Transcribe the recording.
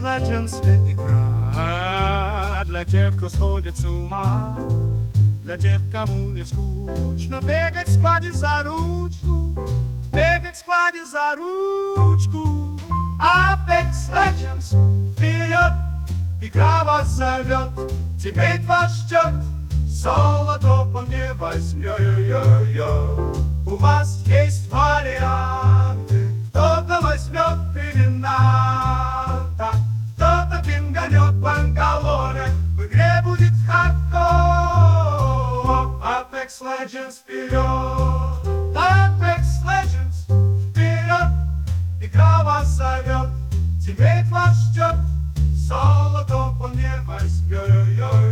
Legends игра для тех, кто сходит с ума, для тех, кому не скучно бегать в складе за ручку, бегать в складе за ручку. Apex Legends, вперед! Игра вас зовет, теперь вас ждет, золото по мне возьмет. У вас есть варианты, кто-то возьмет пелената, кто-то пинганет бангалоре, в игре будет хардкор. Apex Legends вперед! Apex Legends вперед! Игра вас зовет, теперь вас ждет, золото по мне возьмет.